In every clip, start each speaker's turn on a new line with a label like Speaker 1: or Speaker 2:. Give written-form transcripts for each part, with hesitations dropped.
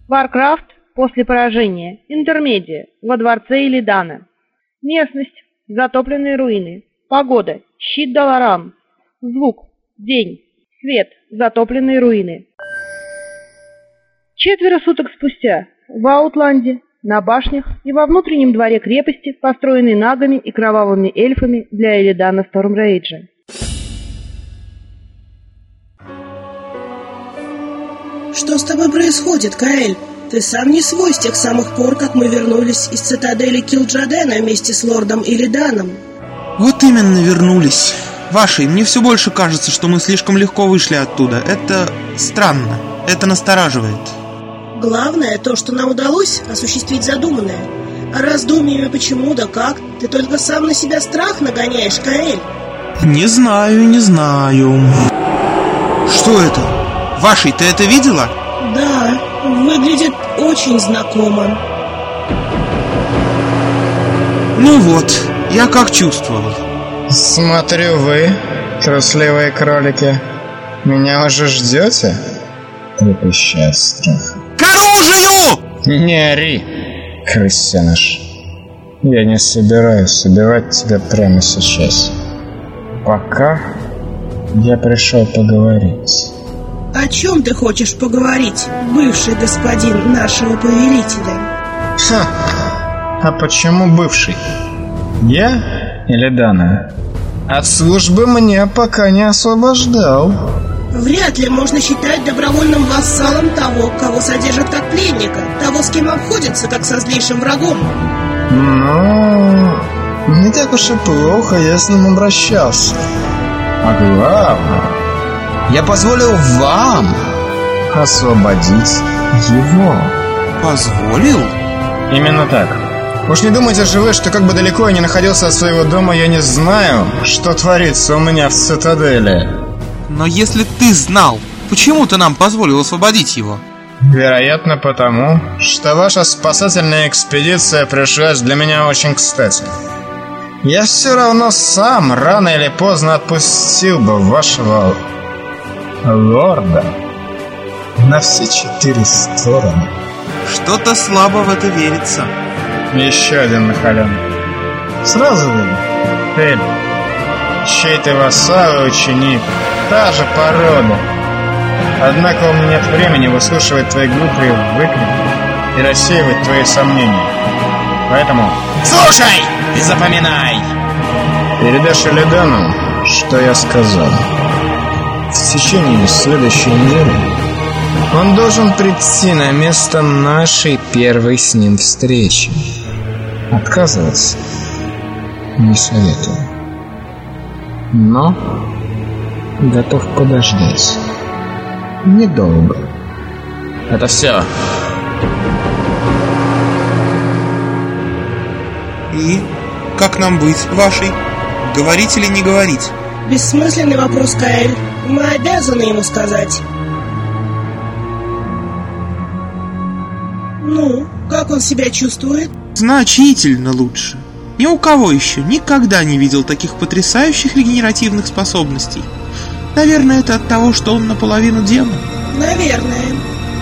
Speaker 1: Варкрафт после поражения. Интермедия. Во дворце Илидана. Местность. Затопленные руины. Погода. Щит Даларам. Звук. День. Свет. Затопленные руины. 4 суток спустя. В Аутланде. На башнях и во внутреннем дворе крепости, построенной нагами и кровавыми эльфами для Илидана Стормрейджа.
Speaker 2: Что с тобой происходит, Каэль? Ты сам не свой с тех самых пор, как мы вернулись из цитадели Килджадена вместе с лордом Илиданом.
Speaker 3: Вот именно вернулись. Вашей, мне все больше кажется, что мы слишком легко вышли оттуда. Это странно, это настораживает.
Speaker 2: Главное то, что нам удалось осуществить задуманное. А раздумьями почему да как, ты только сам на себя страх нагоняешь, Каэль.
Speaker 3: Не знаю. Что это? Вашей, ты это видела?
Speaker 2: Да, выглядит очень знакомо.
Speaker 3: Ну вот, я как чувствовал.
Speaker 4: Смотрю, вы, трусливые кролики, меня уже ждете? Трепеща от страха.
Speaker 3: К оружию!
Speaker 4: Не ори, крысеныш. Я не собираюсь убивать тебя прямо сейчас. Пока я пришел поговорить.
Speaker 2: О чем ты хочешь поговорить, бывший господин нашего повелителя?
Speaker 4: Ха, а почему бывший? Я или Дана? От службы мне пока не освобождал.
Speaker 2: Вряд ли можно считать добровольным вассалом того, кого содержат как пленника, того, с кем обходится, как со злейшим врагом.
Speaker 4: Ну, не так уж и плохо я с ним обращался. А главное, я позволил вам освободить его.
Speaker 3: Позволил?
Speaker 4: Именно так. Уж не думайте же вы, что как бы далеко я не находился от своего дома, я не знаю, что творится у меня в цитадели.
Speaker 3: Но если ты знал, почему ты нам позволил освободить его?
Speaker 4: Вероятно, потому, что ваша спасательная экспедиция пришлась для меня очень кстати. Я все равно сам рано или поздно отпустил бы вашего лорда на все 4 стороны.
Speaker 3: Что-то слабо в это верится.
Speaker 4: Еще один нахаленный. Сразу видно, Эль, чей ты вассал и ученик, та же порода. Однако у меня нет времени выслушивать твои глупые выкрики и рассеивать твои сомнения. Поэтому слушай и запоминай. Передашь Илидану, что я сказал. В течение следующей недели он должен прийти на место нашей первой с ним встречи. Отказываться не советую. Но готов подождать. Недолго. Это все.
Speaker 3: И как нам быть, вашей? Говорить или не говорить?
Speaker 2: Бессмысленный вопрос, Каэль. Мы обязаны ему сказать. Ну, как он себя чувствует?
Speaker 3: Значительно лучше. Ни у кого еще никогда не видел таких потрясающих регенеративных способностей. Наверное, это от того, что он наполовину демон.
Speaker 2: Наверное.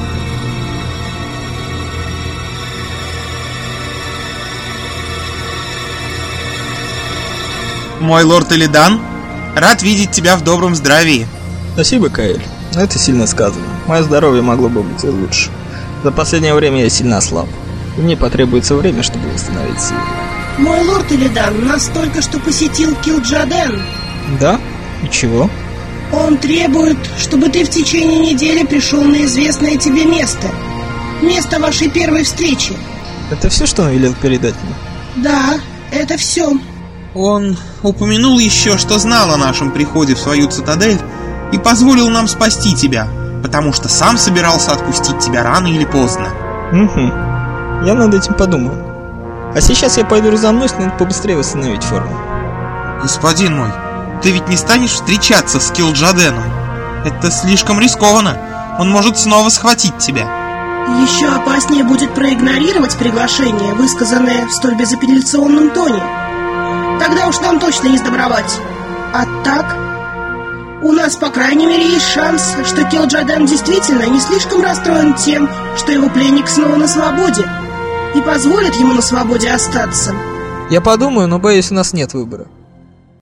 Speaker 3: Мой лорд Илидан, рад видеть тебя в добром здравии.
Speaker 5: Спасибо, Каэль. Это сильно сказано. Мое здоровье могло бы быть и лучше. За последнее время я сильно ослаб. И мне потребуется время, чтобы восстановить силы.
Speaker 2: Мой лорд Илидан нас только что посетил Килджаден.
Speaker 5: Да? И чего?
Speaker 2: Он требует, чтобы ты в течение недели пришел на известное тебе место. Место вашей первой встречи.
Speaker 5: Это все, что он велел передать мне?
Speaker 2: Да, это все.
Speaker 3: Он упомянул еще, что знал о нашем приходе в свою цитадель и позволил нам спасти тебя, потому что сам собирался отпустить тебя рано или поздно.
Speaker 5: Угу. Я над этим подумал. А сейчас я пойду разомнусь, надо побыстрее восстановить форму.
Speaker 3: Господин мой, ты ведь не станешь встречаться с Килджаденом? Это слишком рискованно. Он может снова схватить тебя.
Speaker 2: Еще опаснее будет проигнорировать приглашение, высказанное в столь безапелляционном тоне. Тогда уж нам точно не сдобровать. А так, У нас, по крайней мере, есть шанс, что Килджаден действительно не слишком расстроен тем, что его пленник снова на свободе, и позволит ему на свободе остаться.
Speaker 5: Я подумаю, но боюсь, у нас нет выбора.